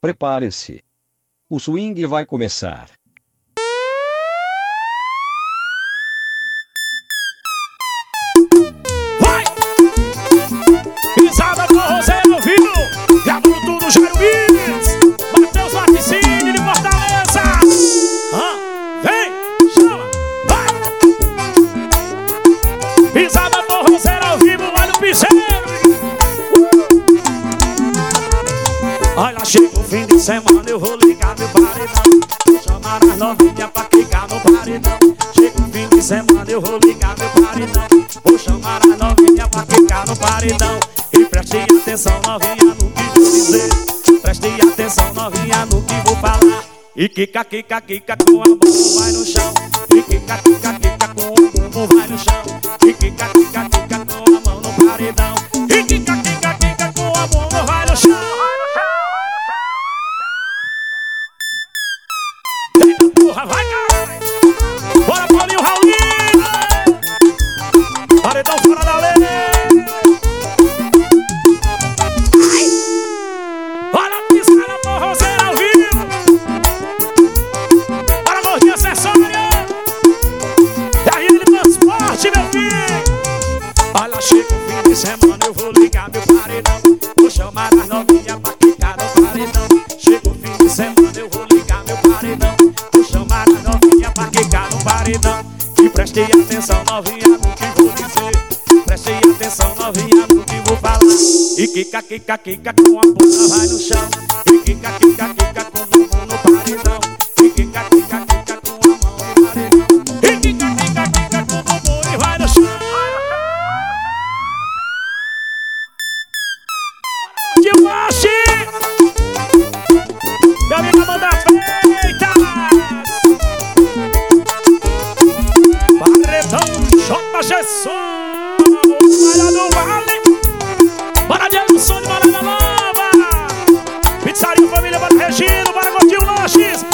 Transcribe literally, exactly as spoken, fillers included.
Prepare-se. O swing vai começar. Vai! Pisada do Roseiro ouvindo. Gravando tudo, Jairo Beats. Matheus Laticínio de Fortaleza. Ah, vem, chama, vai! Pisada do Roseiro ao vivo, olha o piseiro. Olha, chega o fim de semana, eu vou ligar meu paredão. Vou chamar as novinhas pra ficar no paredão. Chega o fim de semana, eu vou ligar meu paredão. Vou chamar as novinhas pra ficar no paredão. E preste atenção, novinha, no que vou dizer. Preste atenção, novinha, no que vou falar. E quica, quica, quica, com a mão vai no chão. E quica, quica, quica, com o bumbum vai no chão. E quica, quica, quica, com a mão no paredão. E quica, quica, quica, com a bunda vai no chão. Porra, vai, caralho! Bora, Paulinho, Raulinho! Paredão fora da lei! Bora, piscada do Roseiro ao vivo! Bora, gordinha acessória! E aí, ele transporte, meu filho! Olha, chega o fim de semana, eu vou ligar meu paredão. Vou chamar as novinhas pra ficar no paredão. Chega o fim de semana, eu vou ligar meu paredão. Chamar a novinha pra quicar no paredão. E preste atenção, novinha, no que vou dizer. Preste atenção, novinha, no que vou falar. E quica, quica, quica, com a bunda vai no chão. E quica, quica, quica, com o bumbum no paredão. E quica, quica, quica, com a mão no paredão. E quica, quica, quica, com o bumbum e vai no chão. Que mache! Meu amigo, manda feita! J. Gesson, Malha do Vale. Bora de Anderson de Malha Nova. Pizzaria Família, bora Regino, bora Gordinho Lanches.